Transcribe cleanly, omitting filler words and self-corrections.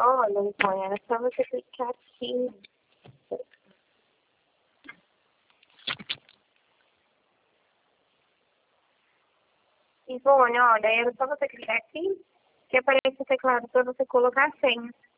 Olha, então, era só você clicar aqui. Ivone, olha, era só você clicar aqui que aparece o teclado para você colocar a senha.